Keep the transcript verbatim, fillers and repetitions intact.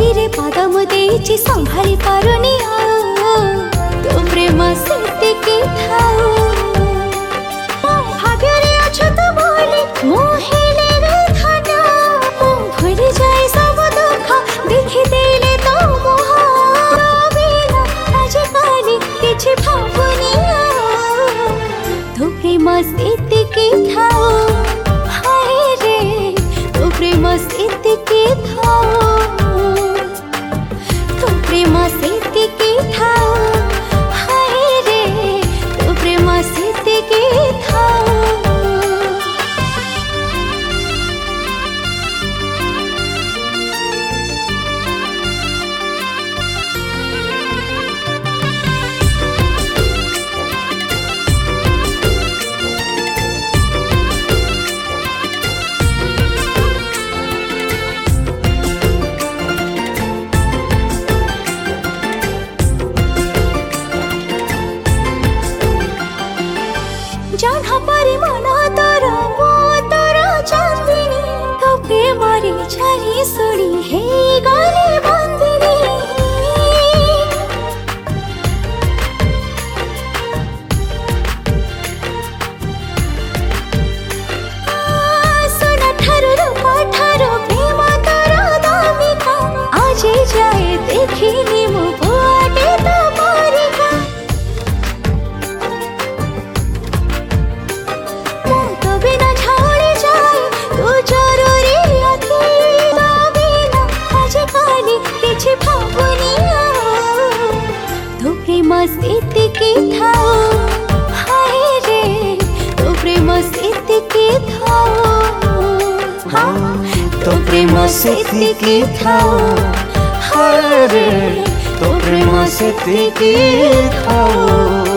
रे पाद मु देछि संभाली पारुनी आ तो प्रेम सेतिकी थाओ मो भाग्य रे अछ तो बोली मोहिले रे धन मो भूली जाए सब दुख देखि देले तो मोह बिना आज काली किछि भाबुनी तो प्रेम सेतिकी थाओ हाय रे तो प्रेम सेतिकी थाओ तो प्रेम सेतिकी थाओ हाय रे तो प्रेम सेतिकी थाओ जाना परी मन तोर मो तोर चांदिनी तो प्रेमरी छारी सुनी हे गले बंदिनी सुना ठारू रूपा ठारू प्रेम तोर दामिका आज जाए देखिनी मो बुआटे तो मारिका बिना झाड़ी जाए तू जरूरी अति बिना आज काली किछि भाबुनी तो प्रेम सेतिकी थाओ हाय रे तो प्रेम सेतिकी थाओ हाँ तो प्रेम सेतिकी थाओ हाय रे तो प्रेम सेतिकी थाओ।